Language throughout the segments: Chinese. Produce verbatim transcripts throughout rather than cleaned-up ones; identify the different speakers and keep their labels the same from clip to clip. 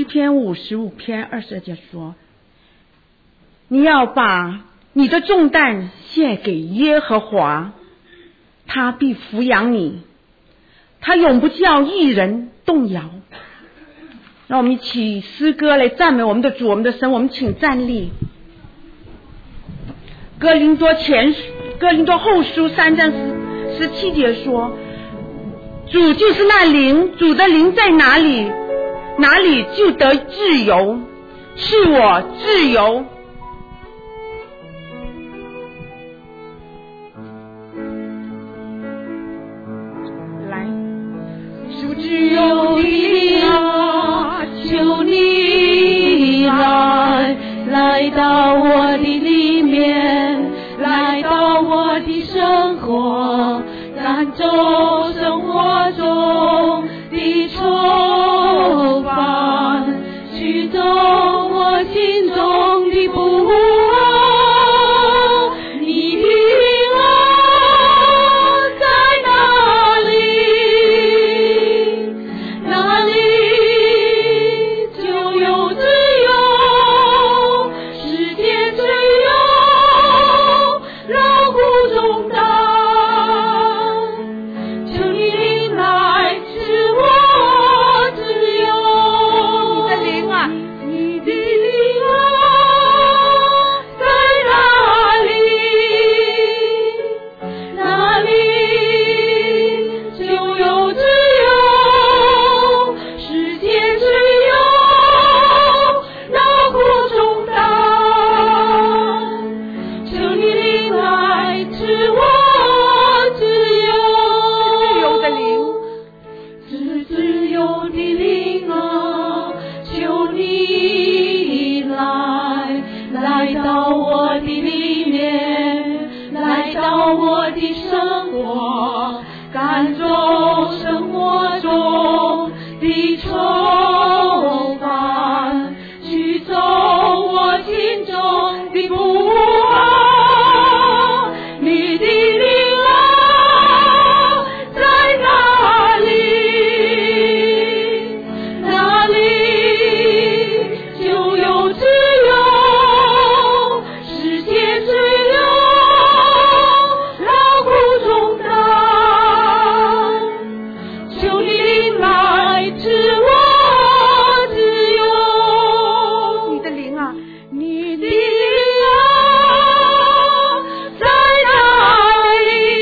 Speaker 1: 诗篇五十五篇二十二节说，你要把你的重担献给耶和华，他必抚养你，他永不叫义人动摇。让我们一起诗歌来赞美我们的主，我们的神。我们请站立。哥林多前哥林多后书三章十十七节说，主就是那灵，主的灵在哪里，哪里就得自由，是我自由。来，
Speaker 2: 主自由的灵啊，求你来，来到我的里面，来到我的生活，赶走生活中的愁烦，驱走我心中的不安。你的灵啊，在哪里，哪里就有自由，世界自由，劳苦重担。求你灵来使我自由。
Speaker 1: 你的灵啊，
Speaker 2: 你的灵啊，在哪里，哪里就有自由，世界自由，劳苦重担。求你灵来使我自由。
Speaker 1: 自由的灵，
Speaker 2: 是自由的灵啊，求你来，来到我的里面，来到我的生活，赶走生活中的愁烦，驱走我心中的不安。你的灵啊，在哪里，哪里就有自由，世界自由，劳苦重担。求你灵来使我自由。
Speaker 1: 你的灵啊，
Speaker 2: 你的灵啊，在哪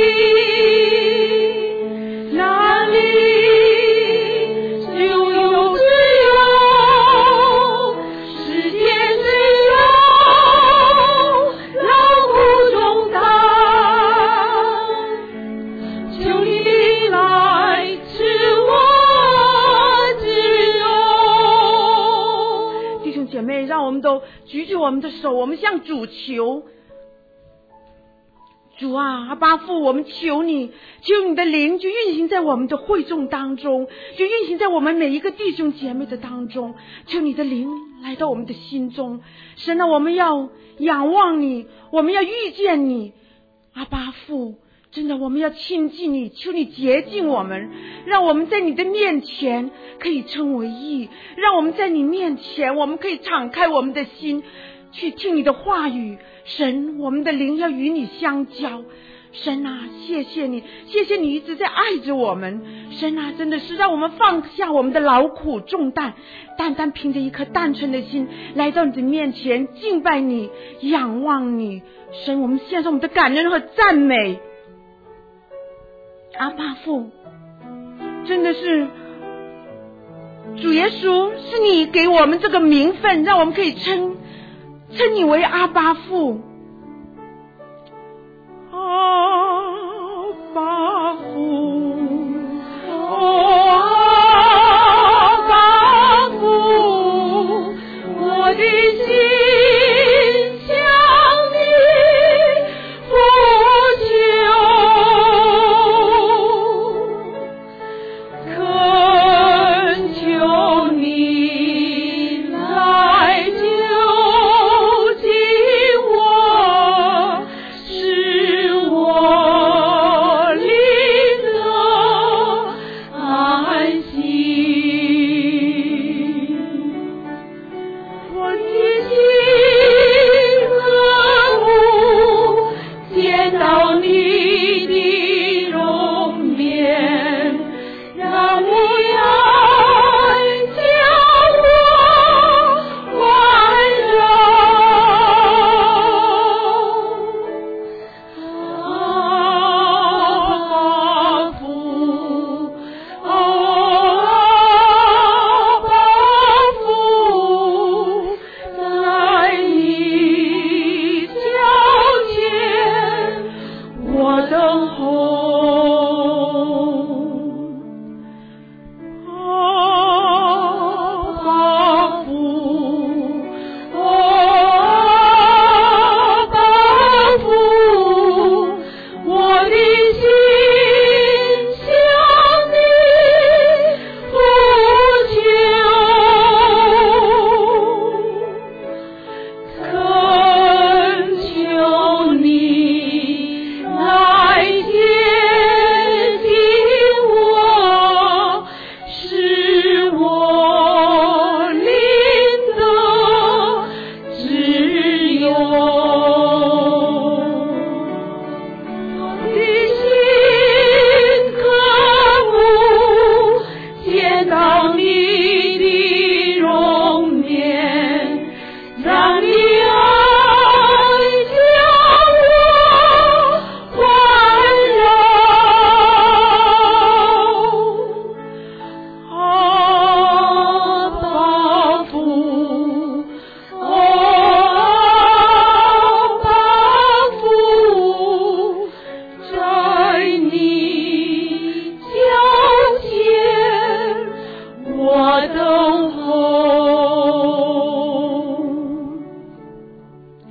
Speaker 2: 里，哪里就有自由，世界自由，劳苦重担。求你灵来使我自由。
Speaker 1: 弟兄姐妹，让我们都举起我们的手，我们向主求。主啊，阿爸父，我们求你，求你的灵就运行在我们的会众当中，就运行在我们每一个弟兄姐妹的当中。求你的灵来到我们的心中。神啊，我们要仰望你，我们要遇见你。阿爸父，真的我们要亲近你，求你洁净我们，让我们在你的面前可以称为义，让我们在你面前我们可以敞开我们的心去听你的话语。神，我们的灵要与你相交。神啊，谢谢你，谢谢你一直在爱着我们。神啊，真的是让我们放下我们的劳苦重担，单单凭着一颗单纯的心来到你的面前敬拜你，仰望你。神，我们献上我们的感恩和赞美。阿爸父，真的是主耶稣，是你给我们这个名分，让我们可以称称你为阿爸父。阿爸父，
Speaker 2: 哦，阿爸父，我的心向你呼求，恳求你来救济我，使我灵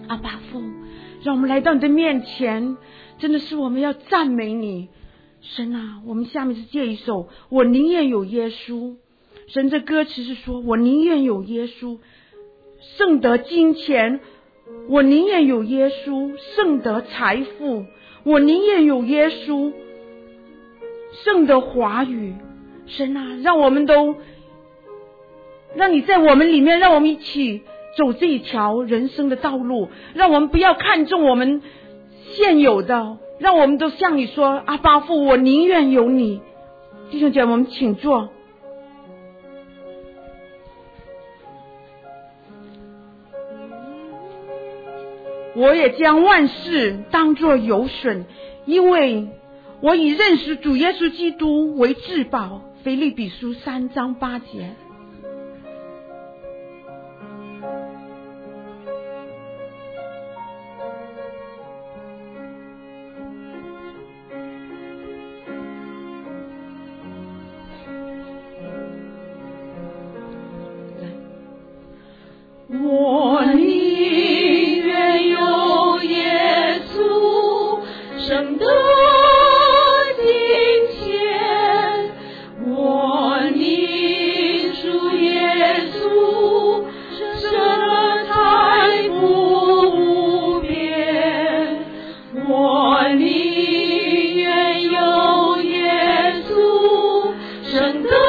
Speaker 1: 阿爸父，让我们来到你的面前，真的是我们要赞美你。神啊，我们下面是这一首，我宁愿有耶稣。神这歌词是说，我宁愿有耶稣胜得金钱，我宁愿有耶稣胜得财富，我宁愿有耶稣胜得华语。神啊，让我们都让你在我们里面，让我们一起走这一条人生的道路，让我们不要看重我们现有的，让我们都向你说，阿爸父，我宁愿有你。弟兄姐妹，我们请坐。我也将万事当作有损，因为我以认识主耶稣基督为至宝。腓立比书三章八节。
Speaker 2: 我宁愿有耶稣胜得金钱，我宁属耶稣胜得财富无边，我宁愿有耶稣胜得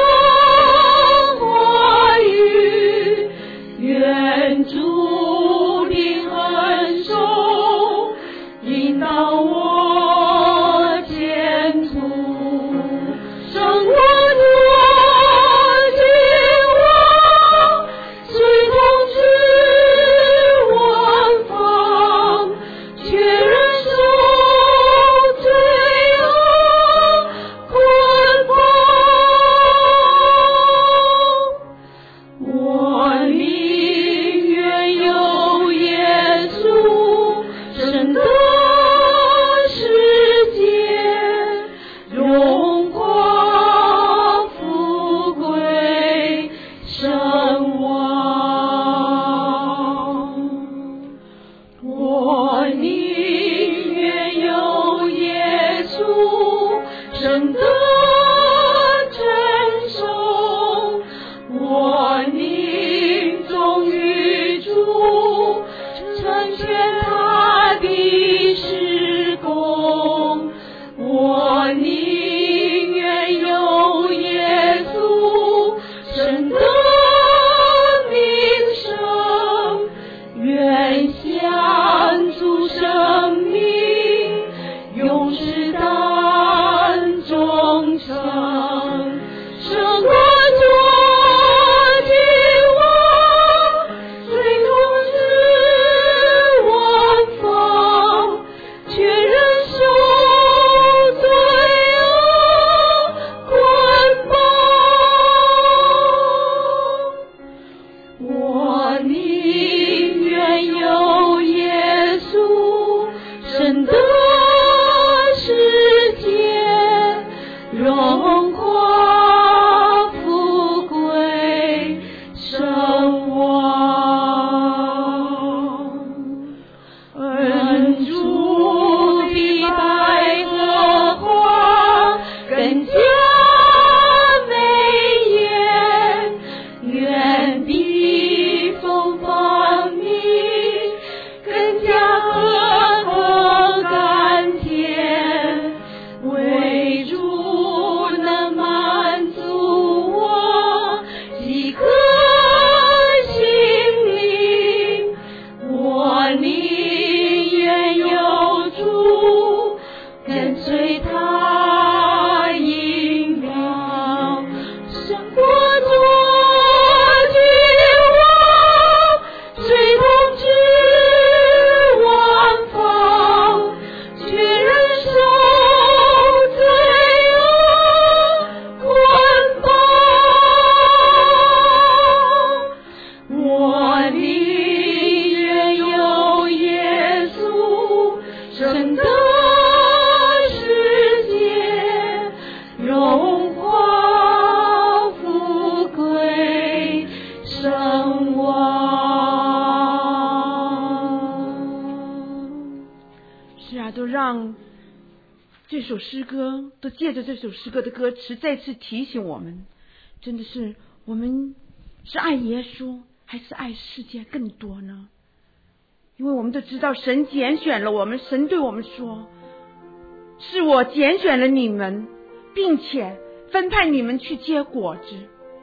Speaker 2: 话语，愿主的恩手引导我前途，生活多紧握，随同至万方，却忍受罪恶捆绑。我宁愿有耶稣胜得世界荣华富贵声望，我宁愿有耶稣胜得承受，我宁忠于主，成全他的事工，我宁愿有耶稣胜得名声，愿向主生
Speaker 1: 是啊，都让这首诗歌，都借着这首诗歌的歌词再次提醒我们，真的是我们是爱耶稣还是爱世界更多呢？因为我们都知道神拣选了我们，神对我们说，是我拣选了你们，并且分派你们去结果子。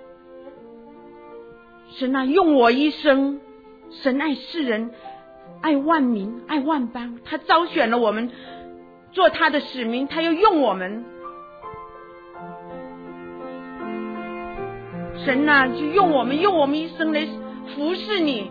Speaker 1: 神啊，用我一生，神爱世人，爱万民，爱万邦，他招选了我们做他的使命，他又用我们。神啊，就用我们，用我们一生来服侍你。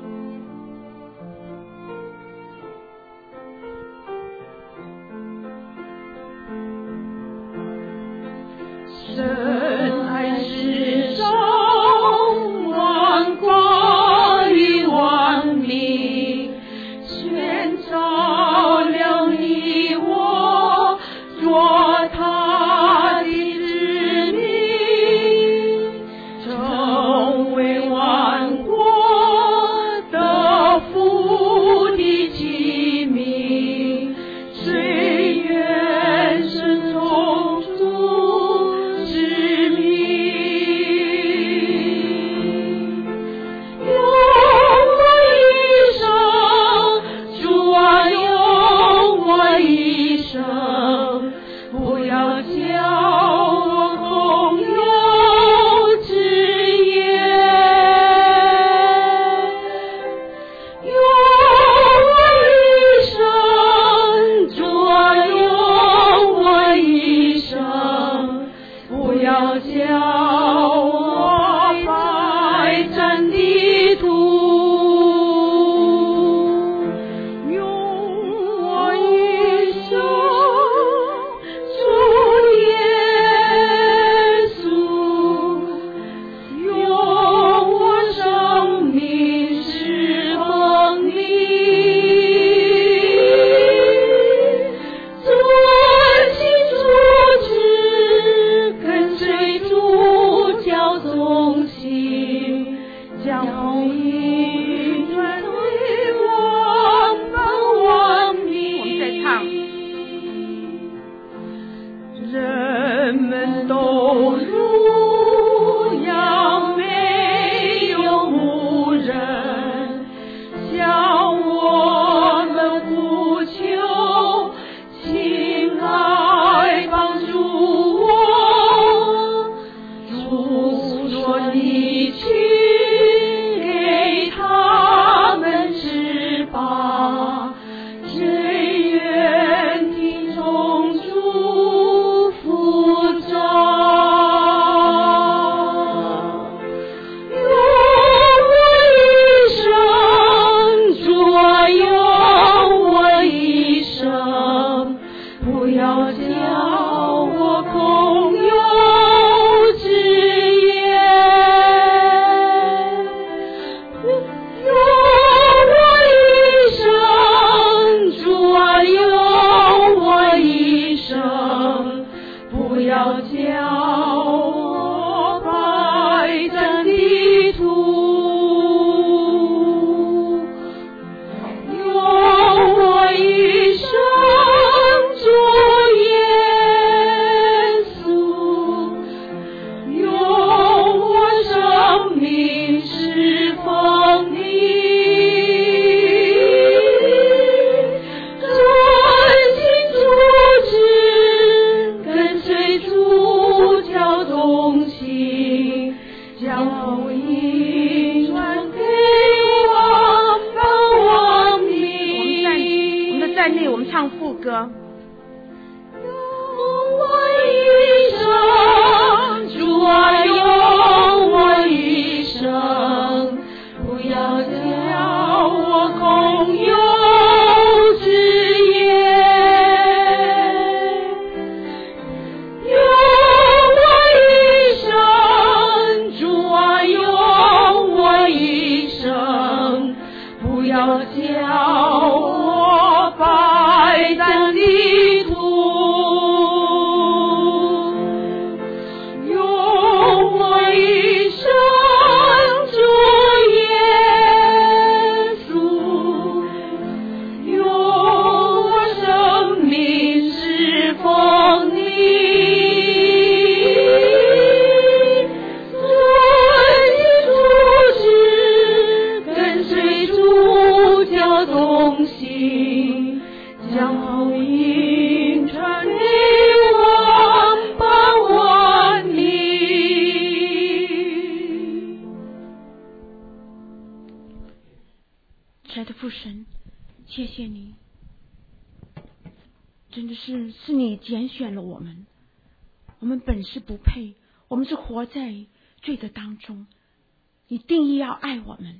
Speaker 2: 神爱世上万国与万民，全照亮你我，做他的子民，成为万国得福的器皿。谁愿顺从主之名？用我一生，主啊，用我一生，不要叫我空有枝叶。用我一生，主啊，用我一生，不要叫我白占地土。用我一生，主耶稣，用我生命侍奉你，遵行主旨，跟随主教宗行，将福音传对万邦万民。
Speaker 1: 我们再唱，
Speaker 2: 人们都如羊，没有牧人，向我们呼求，亲爱帮助我。主说你去给他们吃吧，谁愿听从主呼召？用我一生，主啊，用我一生，不要叫我空有枝叶。用我一生，主啊，用我一生，不要叫我白占地土。用我一生，主耶稣，用我生命侍奉你，遵行主旨，跟随主教宗行，将福音传给万邦万
Speaker 1: 我们在
Speaker 2: 民。
Speaker 1: 我们的站内，我们唱副歌。
Speaker 2: 用我一生，主啊，用我一生，不要叫我空有枝叶。用我一生，主啊，用我一生，不要叫我白占地将福音传给我把我你。
Speaker 1: 亲爱的父神，谢谢你，真的是是你拣选了我们，我们本是不配，我们是活在罪的当中，你定义要爱我们，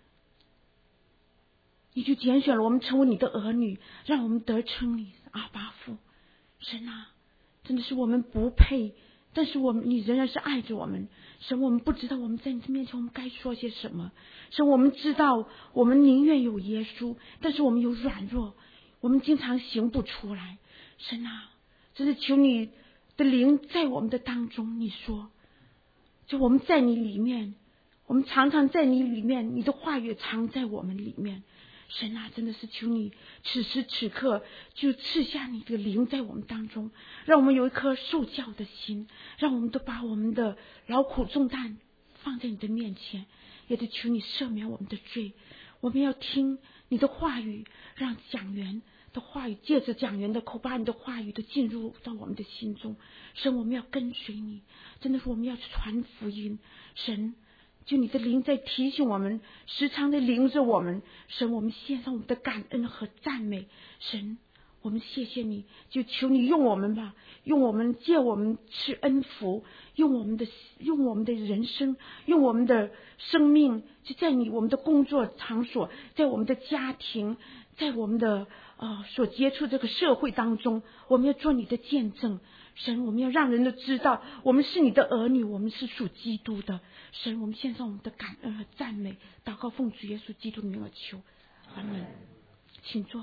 Speaker 1: 你就拣选了我们成为你的儿女，让我们得称你阿爸父。神啊，真的是我们不配，但是我们你仍然是爱着我们。神，我们不知道我们在你的面前我们该说些什么。神，我们知道我们宁愿有耶稣，但是我们有软弱，我们经常行不出来。神啊，真是求你的灵在我们的当中，你说就我们在你里面，我们常常在你里面，你的话语藏在我们里面。神啊，真的是求你此时此刻就赐下你的灵在我们当中，让我们有一颗受教的心，让我们都把我们的劳苦重担放在你的面前，也得求你赦免我们的罪。我们要听你的话语，让讲员的话语借着讲员的口把你的话语都进入到我们的心中。神，我们要跟随你，真的是我们要传福音。神，就你的灵在提醒我们，时常的领着我们。神，我们献上我们的感恩和赞美。神，我们谢谢你，就求你用我们吧，用我们借我们吃恩福，用我们的用我们的人生，用我们的生命，就在你我们的工作场所，在我们的家庭，在我们的呃所接触这个社会当中，我们要做你的见证。神，我们要让人都知道我们是你的儿女，我们是属基督的。神，我们献上我们的感恩和赞美，祷告奉主耶稣基督的名而求，阿门。请坐。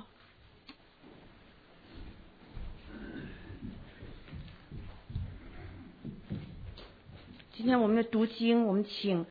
Speaker 1: 今天我们的读经，我们请